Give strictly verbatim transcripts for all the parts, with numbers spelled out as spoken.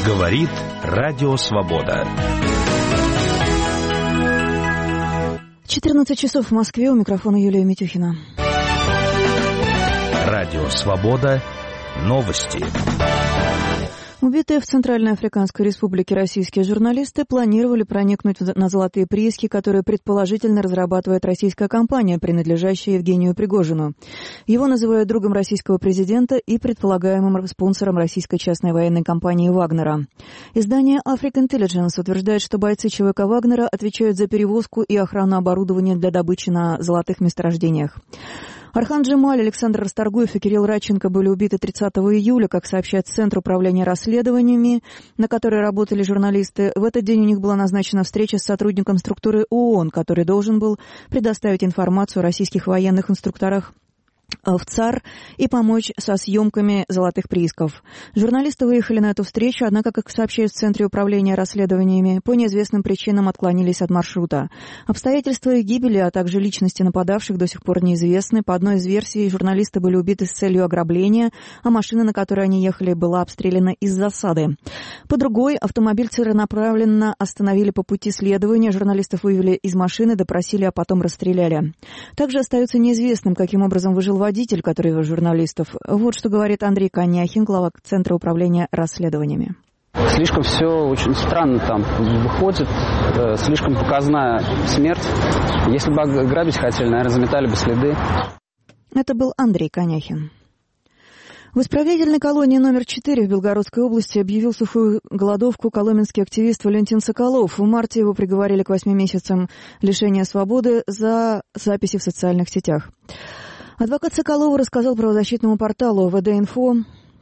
Говорит Радио Свобода. четырнадцать часов в Москве. У микрофона Юлия Митюхина. Радио Свобода. Новости. Убитые в Центральной Африканской Республике российские журналисты планировали проникнуть на золотые прииски, которые предположительно разрабатывает российская компания, принадлежащая Евгению Пригожину. Его называют другом российского президента и предполагаемым спонсором российской частной военной компании «Вагнера». Издание Africa Intelligence утверждает, что бойцы ЧВК «Вагнера» отвечают за перевозку и охрану оборудования для добычи на золотых месторождениях. Архан Джемаль, Александр Расторгуев и Кирилл Радченко были убиты тридцатого июля, как сообщает Центр управления расследованиями, на которой работали журналисты. В этот день у них была назначена встреча с сотрудником структуры ООН, который должен был предоставить информацию о российских военных инструкторах в ЦАР и помочь со съемками золотых приисков. Журналисты выехали на эту встречу, однако, как сообщают в Центре управления расследованиями, по неизвестным причинам отклонились от маршрута. Обстоятельства их гибели, а также личности нападавших до сих пор неизвестны. По одной из версий, журналисты были убиты с целью ограбления, а машина, на которой они ехали, была обстреляна из засады. По другой, автомобиль целенаправленно остановили по пути следования, журналистов вывели из машины, допросили, а потом расстреляли. Также остается неизвестным, каким образом выжил водитель, который вез журналистов. Вот что говорит Андрей Коняхин, глава Центра управления расследованиями. Слишком все очень странно там выходит, э, слишком показная смерть. Если бы грабить хотели, наверное, заметали бы следы. Это был Андрей Коняхин. В исправительной колонии номер четыре в Белгородской области объявил сухую голодовку коломенский активист Валентин Соколов. В марте его приговорили к восьми месяцам лишения свободы за записи в социальных сетях. Адвокат Соколова рассказал правозащитному порталу ВД-Инфо,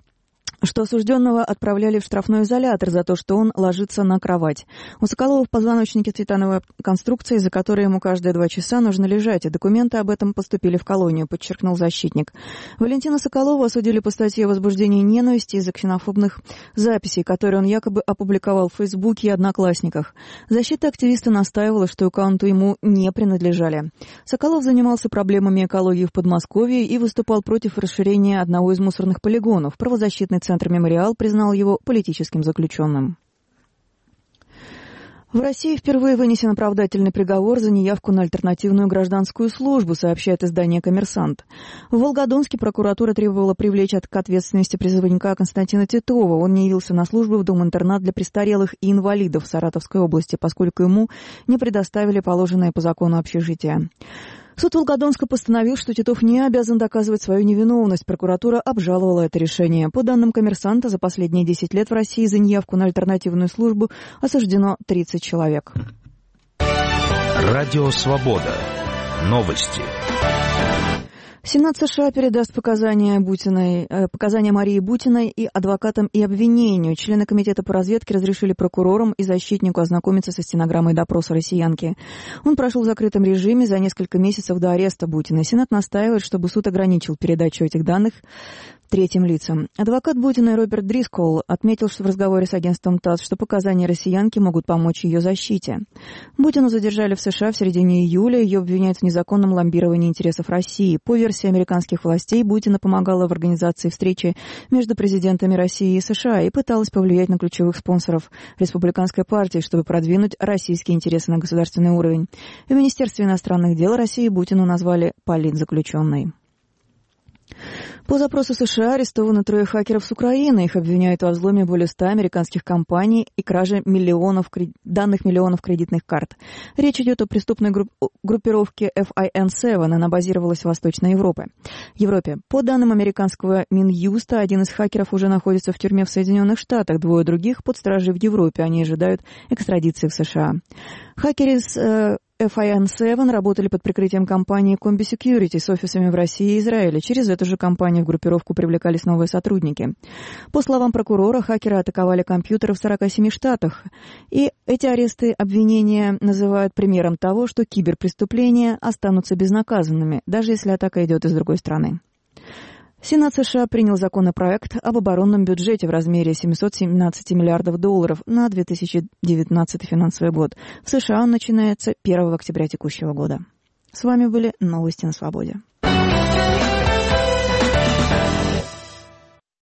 что осужденного отправляли в штрафной изолятор за то, что он ложится на кровать. У Соколова в позвоночнике титановая конструкция, из-за которой ему каждые два часа нужно лежать, и документы об этом поступили в колонию, подчеркнул защитник. Валентина Соколова осудили по статье о возбуждении ненависти из-за ксенофобных записей, которые он якобы опубликовал в Фейсбуке и Одноклассниках. Защита активиста настаивала, что аккаунты ему не принадлежали. Соколов занимался проблемами экологии в Подмосковье и выступал против расширения одного из мусорных полигонов. Правозащитный Центр «Мемориал» признал его политическим заключенным. В России впервые вынесен оправдательный приговор за неявку на альтернативную гражданскую службу, сообщает издание «Коммерсант». В Волгодонске прокуратура требовала привлечь к ответственности призывника Константина Титова. Он не явился на службу в дом-интернат для престарелых и инвалидов в Саратовской области, поскольку ему не предоставили положенное по закону общежитие. Суд Волгодонска постановил, что Титов не обязан доказывать свою невиновность. Прокуратура обжаловала это решение. По данным «Коммерсанта», за последние десять лет в России за неявку на альтернативную службу осуждено тридцать человек. Радио Свобода. Новости. Сенат США передаст показания, Бутиной, э, показания Марии Бутиной и адвокатам и обвинению. Члены комитета по разведке разрешили прокурорам и защитнику ознакомиться со стенограммой допроса россиянки. Он прошел в закрытом режиме за несколько месяцев до ареста Бутиной. Сенат настаивает, чтобы суд ограничил передачу этих данных третьим лицам. Адвокат Бутиной Роберт Дрисколл отметил, что в разговоре с агентством ТАСС, что показания россиянки могут помочь ее защите. Бутину задержали в США в середине июля. Ее обвиняют в незаконном лоббировании интересов России. По версии американских властей, Бутина помогала в организации встречи между президентами России и США и пыталась повлиять на ключевых спонсоров республиканской партии, чтобы продвинуть российские интересы на государственный уровень. В Министерстве иностранных дел России Бутину назвали политзаключенной. По запросу США арестованы трое хакеров с Украины. Их обвиняют во взломе более ста американских компаний и краже миллионов, данных миллионов кредитных карт. Речь идет о преступной групп, группировке эф ай эн семь. Она базировалась в Восточной Европе. Европе. По данным американского Минюста, один из хакеров уже находится в тюрьме в Соединенных Штатах. Двое других под стражей в Европе. Они ожидают экстрадиции в США. Хакеры с э, эф ай эн семь работали под прикрытием компании Combi Security с офисами в России и Израиле. Через эту же компанию в группировку привлекались новые сотрудники. По словам прокурора, хакеры атаковали компьютеры в сорока семи штатах. И эти аресты обвинения называют примером того, что киберпреступления останутся безнаказанными, даже если атака идет из другой страны. Сенат США принял законопроект об оборонном бюджете в размере семьсот семнадцать миллиардов долларов на две тысячи девятнадцатый финансовый год. В США он начинается первого октября текущего года. С вами были новости на Свободе.